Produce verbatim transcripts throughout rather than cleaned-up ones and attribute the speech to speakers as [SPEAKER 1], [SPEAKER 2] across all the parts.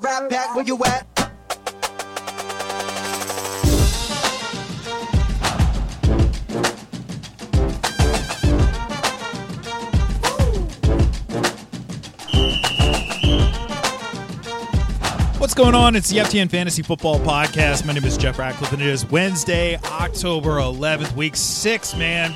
[SPEAKER 1] Rap back, where you at?
[SPEAKER 2] What's going on? It's the F T N Fantasy Football Podcast. My name is Jeff Ratcliffe, and it is Wednesday, October eleventh, week six, man.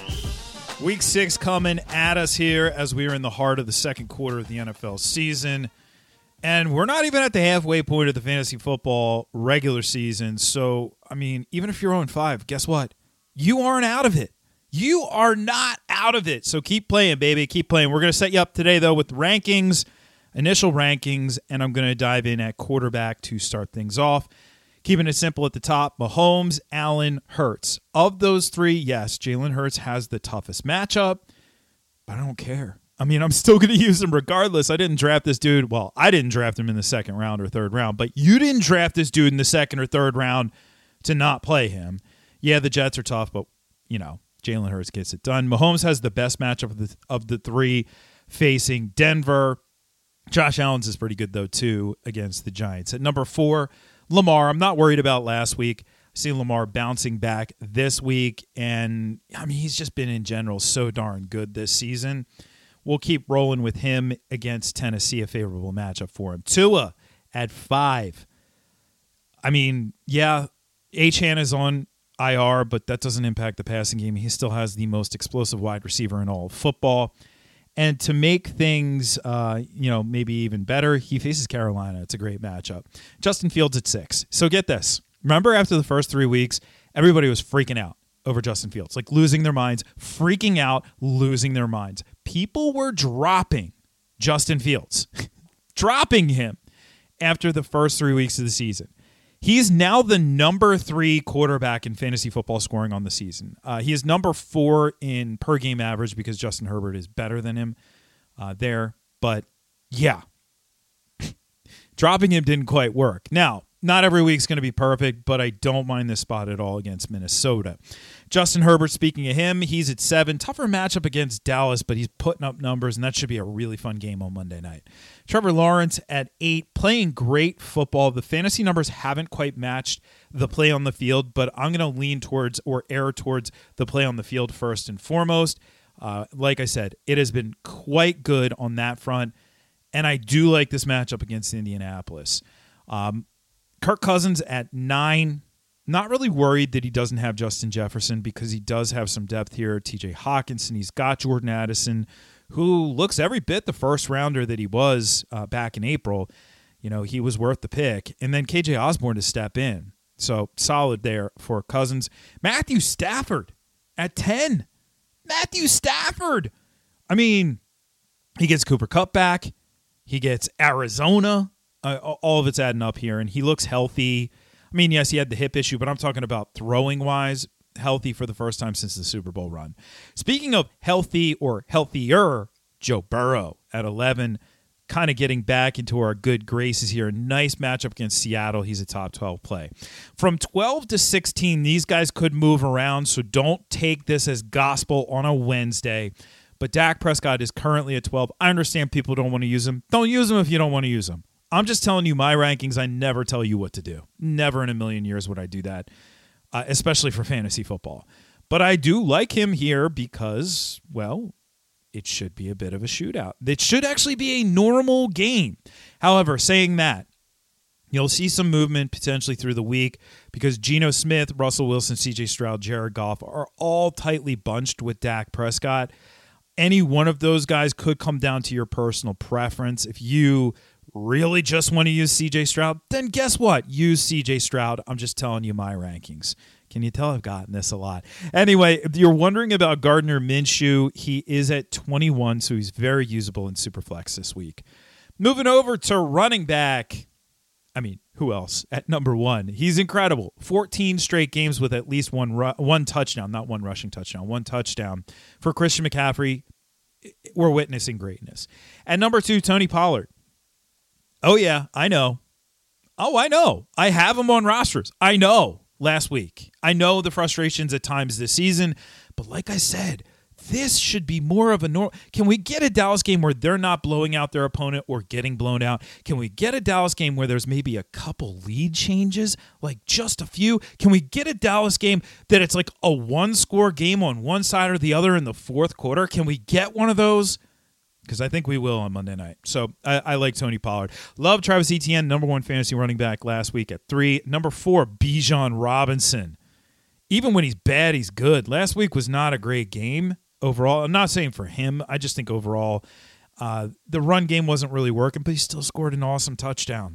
[SPEAKER 2] Week six coming at us here as we are in the heart of the second quarter of the N F L season. And we're not even at the halfway point of the fantasy football regular season. So, I mean, even if you're oh and five, guess what? You aren't out of it. You are not out of it. So keep playing, baby. Keep playing. We're going to set you up today, though, with rankings. Initial rankings, and I'm going to dive in at quarterback to start things off. Keeping it simple at the top, Mahomes, Allen, Hurts. Of those three, yes, Jalen Hurts has the toughest matchup, but I don't care. I mean, I'm still going to use him regardless. I didn't draft this dude. Well, I didn't draft him in the second round or third round, but you didn't draft this dude in the second or third round to not play him. Yeah, the Jets are tough, but, you know, Jalen Hurts gets it done. Mahomes has the best matchup of the, of the three facing Denver. Josh Allen's is pretty good, though, too, against the Giants. At number four, Lamar. I'm not worried about last week. I see Lamar bouncing back this week, and, I mean, he's just been, in general, so darn good this season. We'll keep rolling with him against Tennessee, a favorable matchup for him. Tua at five. I mean, yeah, Achane is on I R, but that doesn't impact the passing game. He still has the most explosive wide receiver in all of football. And to make things, uh, you know, maybe even better, he faces Carolina. It's a great matchup. Justin Fields at six. So get this. Remember after the first three weeks, everybody was freaking out over Justin Fields, like losing their minds, freaking out, losing their minds. People were dropping Justin Fields, dropping him after the first three weeks of the season. He's now the number three quarterback in fantasy football scoring on the season. Uh, he is number four in per game average because Justin Herbert is better than him uh, there. But yeah, dropping him didn't quite work. Now, not every week's going to be perfect, but I don't mind this spot at all against Minnesota. Justin Herbert, speaking of him, he's at seven. Tougher matchup against Dallas, but he's putting up numbers, and that should be a really fun game on Monday night. Trevor Lawrence at eight, playing great football. The fantasy numbers haven't quite matched the play on the field, but I'm going to lean towards or err towards the play on the field first and foremost. Uh, like I said, it has been quite good on that front, and I do like this matchup against Indianapolis. Um, Kirk Cousins at nine. Not really worried that he doesn't have Justin Jefferson because he does have some depth here. T J Hawkinson, he's got Jordan Addison, who looks every bit the first rounder that he was uh, back in April. You know, he was worth the pick. And then K J Osborne to step in. So solid there for Cousins. Matthew Stafford at ten. Matthew Stafford. I mean, he gets Cooper Kupp back. He gets Arizona. Uh, all of it's adding up here, and he looks healthy. I mean, yes, he had the hip issue, but I'm talking about throwing-wise, healthy for the first time since the Super Bowl run. Speaking of healthy or healthier, Joe Burrow at eleven, kind of getting back into our good graces here. Nice matchup against Seattle. He's a top twelve play. From twelve to sixteen, these guys could move around, so don't take this as gospel on a Wednesday. But Dak Prescott is currently at twelve. I understand people don't want to use him. Don't use him if you don't want to use him. I'm just telling you my rankings. I never tell you what to do. Never in a million years would I do that, uh, especially for fantasy football. But I do like him here because, well, it should be a bit of a shootout. It should actually be a normal game. However, saying that, you'll see some movement potentially through the week because Geno Smith, Russell Wilson, C J Stroud, Jared Goff are all tightly bunched with Dak Prescott. Any one of those guys could come down to your personal preference. If you really just want to use C J Stroud, then guess what? Use C J Stroud. I'm just telling you my rankings. Can you tell I've gotten this a lot? Anyway, if you're wondering about Gardner Minshew, he is at twenty-one, so he's very usable in Superflex this week. Moving over to running back. I mean, who else? At number one, he's incredible. fourteen straight games with at least one ru- one touchdown, not one rushing touchdown, one touchdown for Christian McCaffrey. We're witnessing greatness. At number two, Tony Pollard. Oh, yeah, I know. Oh, I know. I have him on rosters. I know last week. I know the frustrations at times this season. But like I said, this should be more of a normal. Can we get a Dallas game where they're not blowing out their opponent or getting blown out? Can we get a Dallas game where there's maybe a couple lead changes, like just a few? Can we get a Dallas game that it's like a one-score game on one side or the other in the fourth quarter? Can we get one of those? Because I think we will on Monday night. So I, I like Tony Pollard. Love Travis Etienne, number one fantasy running back last week at three. Number four, Bijan Robinson. Even when he's bad, he's good. Last week was not a great game overall. I'm not saying for him. I just think overall uh, the run game wasn't really working, but he still scored an awesome touchdown.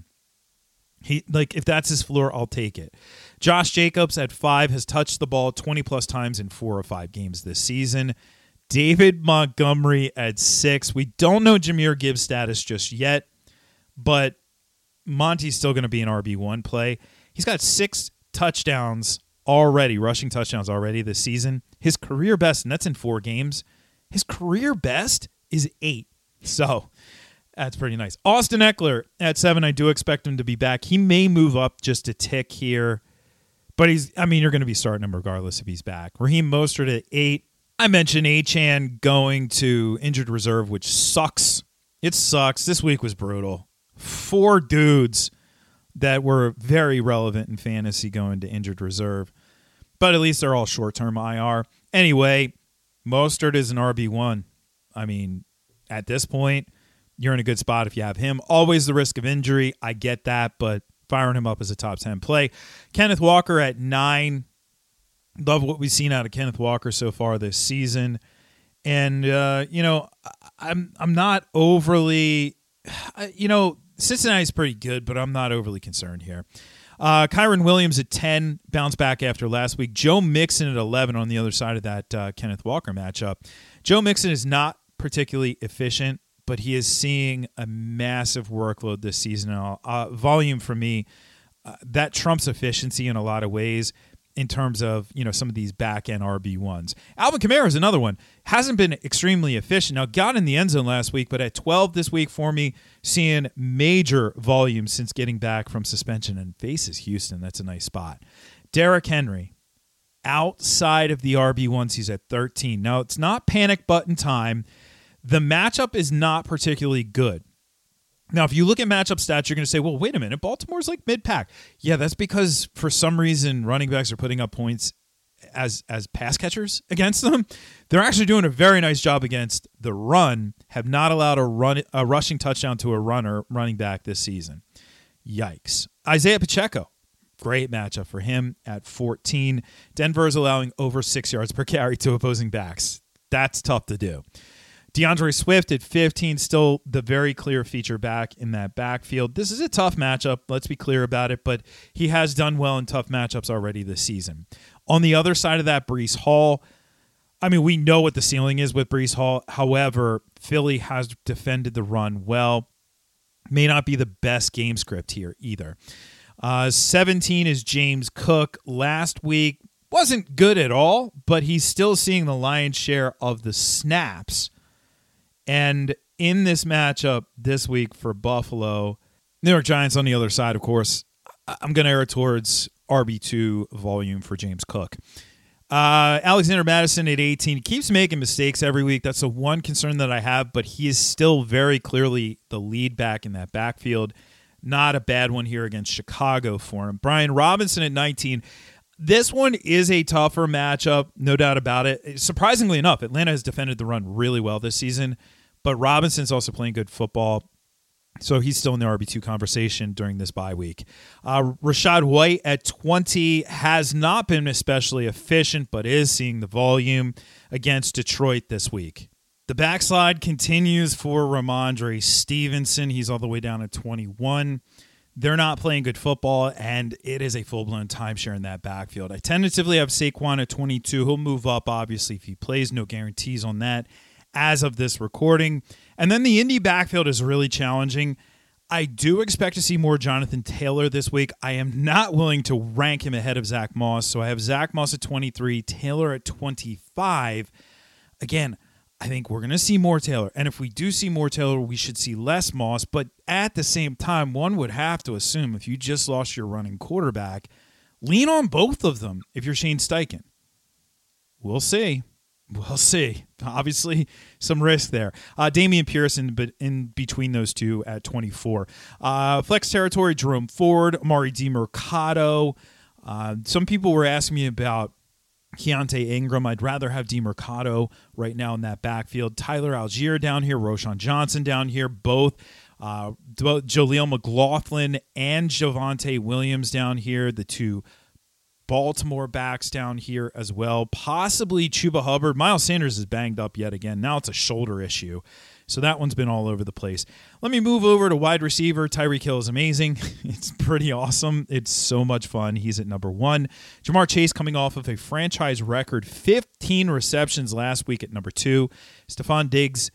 [SPEAKER 2] He like if that's his floor, I'll take it. Josh Jacobs at five has touched the ball twenty-plus times in four or five games this season. David Montgomery at six. We don't know Jahmyr Gibbs' status just yet, but Monty's still going to be an R B one play. He's got six touchdowns already, rushing touchdowns already this season. His career best, and that's in four games, his career best is eight. So that's pretty nice. Austin Eckler at seven. I do expect him to be back. He may move up just a tick here, but he's, I mean, you're going to be starting him regardless if he's back. Raheem Mostert at eight. I mentioned Achane going to injured reserve, which sucks. It sucks. This week was brutal. Four dudes that were very relevant in fantasy going to injured reserve. But at least they're all short-term I R. Anyway, Mostert is an R B one. I mean, at this point, you're in a good spot if you have him. Always the risk of injury. I get that, but firing him up as a top ten play. Kenneth Walker at nine. Love what we've seen out of Kenneth Walker so far this season. And, uh, you know, I'm I'm not overly, you know, Cincinnati's pretty good, but I'm not overly concerned here. Uh, Kyron Williams at ten, bounced back after last week. Joe Mixon at eleven on the other side of that uh, Kenneth Walker matchup. Joe Mixon is not particularly efficient, but he is seeing a massive workload this season. Uh, volume for me, uh, that trumps efficiency in a lot of ways. In terms of, you know, some of these back-end R B ones. Alvin Kamara is another one. Hasn't been extremely efficient. Now, got in the end zone last week, but at twelve this week for me, seeing major volume since getting back from suspension and faces Houston. That's a nice spot. Derrick Henry, outside of the R B ones, he's at thirteen. Now, it's not panic button time. The matchup is not particularly good. Now, if you look at matchup stats, you're going to say, well, wait a minute, Baltimore's like mid-pack. Yeah, that's because for some reason running backs are putting up points as as pass catchers against them. They're actually doing a very nice job against the run, have not allowed a run a rushing touchdown to a runner running back this season. Yikes. Isaiah Pacheco, great matchup for him at fourteen. Denver is allowing over six yards per carry to opposing backs. That's tough to do. DeAndre Swift at fifteen, still the very clear feature back in that backfield. This is a tough matchup, let's be clear about it, but he has done well in tough matchups already this season. On the other side of that, Breece Hall, I mean, we know what the ceiling is with Breece Hall. However, Philly has defended the run well. May not be the best game script here either. Uh, seventeen is James Cook. Last week wasn't good at all, but he's still seeing the lion's share of the snaps. And in this matchup this week for Buffalo, New York Giants on the other side, of course, I'm going to err towards R B two volume for James Cook. Uh, Alexander Mattison at eighteen. He keeps making mistakes every week. That's the one concern that I have, but he is still very clearly the lead back in that backfield. Not a bad one here against Chicago for him. Brian Robinson at nineteen. This one is a tougher matchup, no doubt about it. Surprisingly enough, Atlanta has defended the run really well this season, but Robinson's also playing good football, so he's still in the R B two conversation during this bye week. Uh, Rachaad White at twenty has not been especially efficient, but is seeing the volume against Detroit this week. The backslide continues for Ramondre Stevenson. He's all the way down at twenty-one. They're not playing good football, and it is a full-blown timeshare in that backfield. I tentatively have Saquon at twenty-two. He'll move up, obviously, if he plays. No guarantees on that as of this recording. And then the Indy backfield is really challenging. I do expect to see more Jonathan Taylor this week. I am not willing to rank him ahead of Zach Moss, so I have Zach Moss at twenty-three, Taylor at twenty-five. Again, I think we're going to see more Taylor. And if we do see more Taylor, we should see less Moss. But at the same time, one would have to assume if you just lost your running quarterback, lean on both of them if you're Shane Steichen. We'll see. We'll see. Obviously, some risk there. Uh, Damian Pierce in, but in between those two at twenty-four. Uh, flex territory, Jerome Ford, Amari DiMercato. Uh, some people were asking me about Keontae Ingram. I'd rather have DiMercato right now in that backfield. Tyler Algier down here, Roschon Johnson down here, both. Uh, both Jaleel McLaughlin and Javonte Williams down here, the two Baltimore backs down here as well. Possibly Chuba Hubbard. Miles Sanders is banged up yet again. Now it's a shoulder issue. So that one's been all over the place. Let me move over to wide receiver. Tyreek Hill is amazing. It's pretty awesome. It's so much fun. He's at number one. Jamar Chase coming off of a franchise record fifteen receptions last week at number two. Stephon Diggs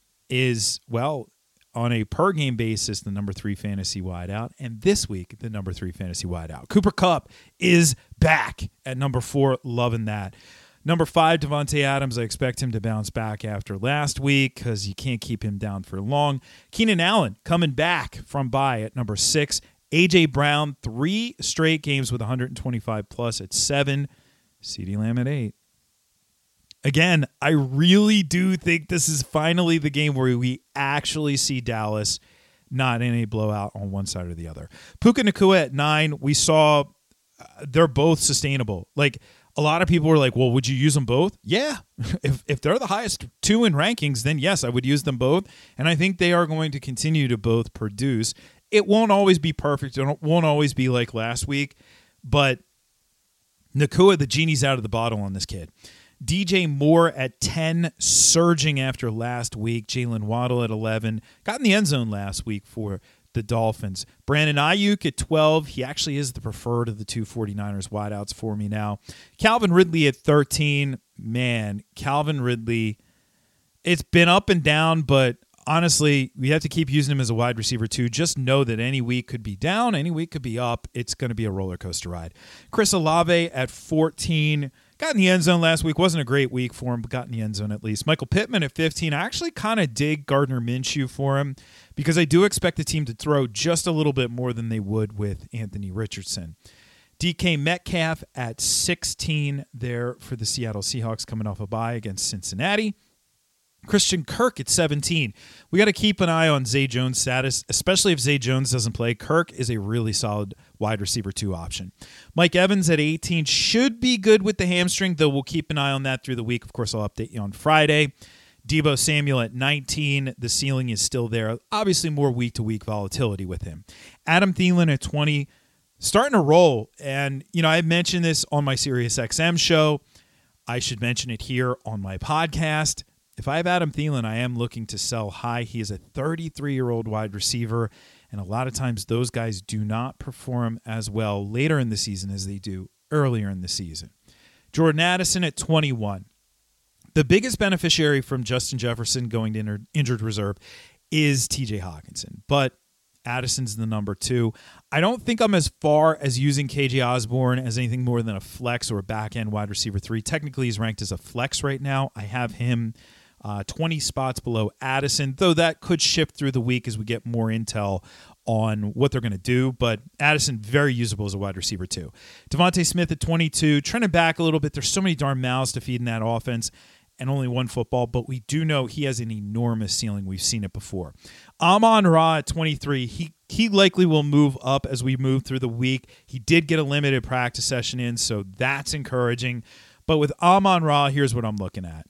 [SPEAKER 2] is, well, on a per-game basis, the number three fantasy wideout, and this week, the number three fantasy wideout. Cooper Kupp is back at number four. Loving that. Number five, Devontae Adams. I expect him to bounce back after last week because you can't keep him down for long. Keenan Allen coming back from bye at number six. A J. Brown, three straight games with one twenty-five plus at seven. CeeDee Lamb at eight. Again, I really do think this is finally the game where we actually see Dallas not in a blowout on one side or the other. Puka Nacua at nine, we saw uh, they're both sustainable. Like, a lot of people were like, well, would you use them both? Yeah. If if they're the highest two in rankings, then yes, I would use them both. And I think they are going to continue to both produce. It won't always be perfect. It won't always be like last week. But Nacua, the genie's out of the bottle on this kid. D J Moore at ten, surging after last week. Jalen Waddle at eleven. Got in the end zone last week for the Dolphins. Brandon Ayuk at twelve. He actually is the preferred of the two 49ers wideouts for me now. Calvin Ridley at thirteen. Man, Calvin Ridley, it's been up and down, but honestly, we have to keep using him as a wide receiver too. Just know that any week could be down, any week could be up. It's going to be a roller coaster ride. Chris Olave at fourteen. Got in the end zone last week. Wasn't a great week for him, but got in the end zone at least. Michael Pittman at fifteen. I actually kind of dig Gardner Minshew for him because I do expect the team to throw just a little bit more than they would with Anthony Richardson. D K Metcalf at sixteen there for the Seattle Seahawks coming off a bye against Cincinnati. Christian Kirk at seventeen. We got to keep an eye on Zay Jones' status, especially if Zay Jones doesn't play. Kirk is a really solid wide receiver two option. Mike Evans at eighteen should be good with the hamstring, though we'll keep an eye on that through the week. Of course, I'll update you on Friday. Deebo Samuel at nineteen. The ceiling is still there. Obviously, more week-to-week volatility with him. Adam Thielen at twenty, starting to roll. And, you know, I mentioned this on my SiriusXM show. I should mention it here on my podcast. If I have Adam Thielen, I am looking to sell high. He is a thirty-three-year-old wide receiver, and a lot of times those guys do not perform as well later in the season as they do earlier in the season. Jordan Addison at twenty-one. The biggest beneficiary from Justin Jefferson going to inter- injured reserve is T J Hawkinson, but Addison's the number two. I don't think I'm as far as using K J Osborne as anything more than a flex or a back-end wide receiver three. Technically, he's ranked as a flex right now. I have him Uh, twenty spots below Addison, though that could shift through the week as we get more intel on what they're going to do. But Addison, very usable as a wide receiver too. Devontae Smith at twenty-two, trending back a little bit. There's so many darn mouths to feed in that offense and only one football, but we do know he has an enormous ceiling. We've seen it before. Amon-Ra at twenty-three, he he likely will move up as we move through the week. He did get a limited practice session in, so that's encouraging. But with Amon-Ra, here's what I'm looking at.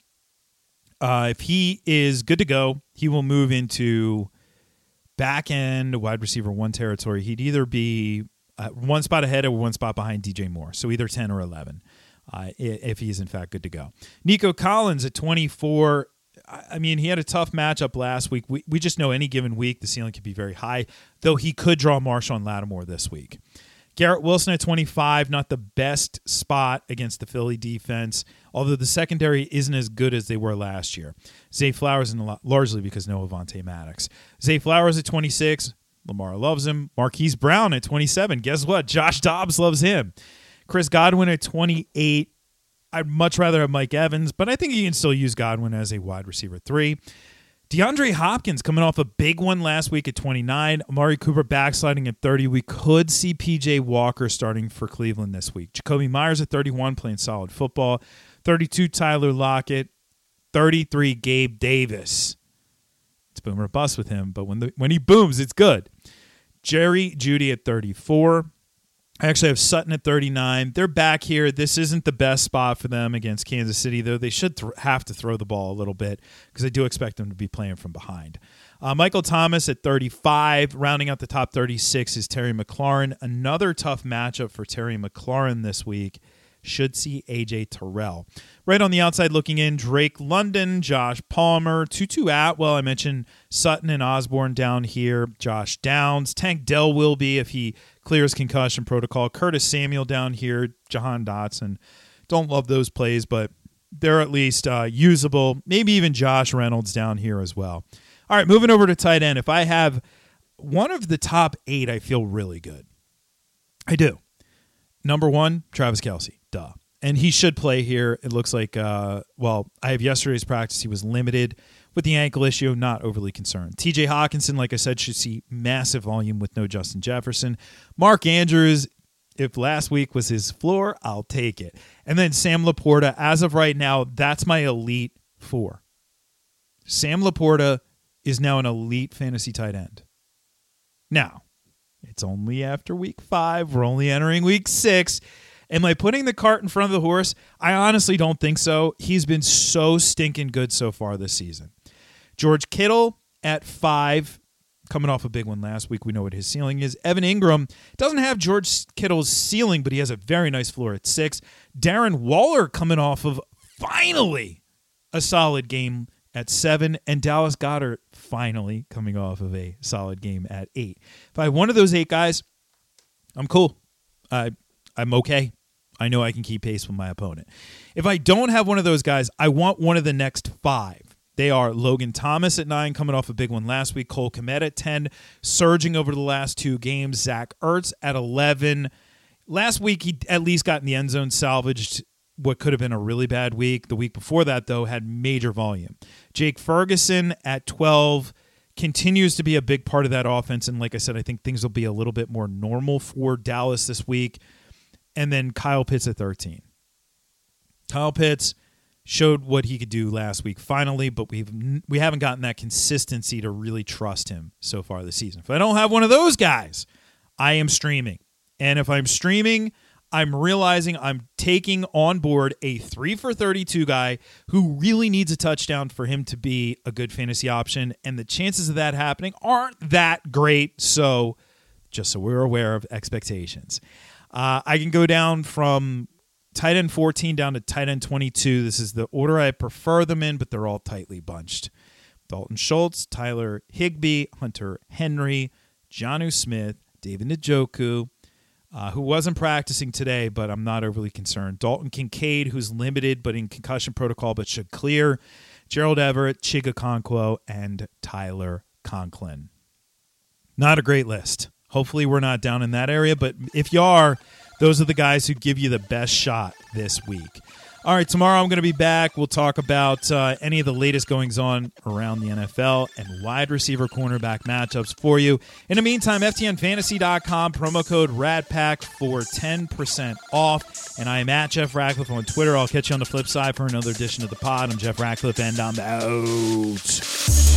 [SPEAKER 2] Uh, if he is good to go, he will move into back end wide receiver one territory. He'd either be uh, one spot ahead or one spot behind D J Moore, so either ten or eleven, uh, if he is in fact good to go. Nico Collins at twenty-four. I mean, he had a tough matchup last week. We we just know any given week the ceiling could be very high, though he could draw Marshawn Lattimore this week. Garrett Wilson at twenty-five, not the best spot against the Philly defense, although the secondary isn't as good as they were last year. Zay Flowers, in lot, largely because no Avonte Maddox. Zay Flowers at twenty-six, Lamar loves him. Marquise Brown at twenty-seven, guess what? Josh Dobbs loves him. Chris Godwin at twenty-eight, I'd much rather have Mike Evans, but I think you can still use Godwin as a wide receiver three. DeAndre Hopkins coming off a big one last week at twenty-nine. Amari Cooper backsliding at thirty. We could see P J Walker starting for Cleveland this week. Jacoby Myers at thirty-one, playing solid football. thirty-two, Tyler Lockett. thirty-three, Gabe Davis. It's boom or bust with him, but when the, when he booms, it's good. Jerry Jeudy at thirty-four. I actually have Sutton at thirty-nine. They're back here. This isn't the best spot for them against Kansas City, though they should th- have to throw the ball a little bit because I do expect them to be playing from behind. Uh, Michael Thomas at thirty-five. Rounding out the top thirty-six is Terry McLaurin. Another tough matchup for Terry McLaurin this week. Should see A J Terrell. Right on the outside looking in, Drake London, Josh Palmer, Tutu Atwell. I mentioned Sutton and Osborne down here. Josh Downs. Tank Dell will be if he clears concussion protocol. Curtis Samuel down here. Jahan Dotson. Don't love those plays, but they're at least uh, usable. Maybe even Josh Reynolds down here as well. All right, moving over to tight end. If I have one of the top eight, I feel really good. I do. Number one, Travis Kelce. Duh. And he should play here. It looks like, uh, well, I have yesterday's practice. He was limited with the ankle issue. Not overly concerned. T J Hawkinson, like I said, should see massive volume with no Justin Jefferson. Mark Andrews, if last week was his floor, I'll take it. And then Sam Laporta, as of right now, that's my elite four. Sam Laporta is now an elite fantasy tight end. Now, it's only after week five. We're only entering week six. Am I putting the cart in front of the horse? I honestly don't think so. He's been so stinking good so far this season. George Kittle at five, coming off a big one last week. We know what his ceiling is. Evan Ingram doesn't have George Kittle's ceiling, but he has a very nice floor at six. Darren Waller coming off of finally a solid game at seven. And Dallas Goedert finally coming off of a solid game at eight. If I have one of those eight guys, I'm cool. I, I'm okay. I know I can keep pace with my opponent. If I don't have one of those guys, I want one of the next five. They are Logan Thomas at nine, coming off a big one last week. Cole Kmet at ten, surging over the last two games. Zach Ertz at eleven. Last week, he at least got in the end zone, salvaged what could have been a really bad week. The week before that, though, had major volume. Jake Ferguson at twelve continues to be a big part of that offense. And like I said, I think things will be a little bit more normal for Dallas this week. And then Kyle Pitts at thirteen. Kyle Pitts showed what he could do last week finally, but we've we haven't gotten that consistency to really trust him so far this season. If I don't have one of those guys, I am streaming. And if I'm streaming, I'm realizing I'm taking on board a three for thirty-two guy who really needs a touchdown for him to be a good fantasy option. And the chances of that happening aren't that great. So just so we're aware of expectations. Uh, I can go down from tight end fourteen down to tight end twenty-two. This is the order I prefer them in, but they're all tightly bunched. Dalton Schultz, Tyler Higbee, Hunter Henry, Jonnu Smith, David Njoku, uh, who wasn't practicing today, but I'm not overly concerned. Dalton Kincaid, who's limited but in concussion protocol but should clear. Gerald Everett, Chig Okonkwo, and Tyler Conklin. Not a great list. Hopefully we're not down in that area, but if you are, those are the guys who give you the best shot this week. All right, tomorrow I'm going to be back. We'll talk about uh, any of the latest goings-on around the N F L and wide receiver cornerback matchups for you. In the meantime, F T N fantasy dot com, promo code RADPACK for ten percent off. And I am at Jeff Ratcliffe on Twitter. I'll catch you on the flip side for another edition of the pod. I'm Jeff Ratcliffe, and I'm out.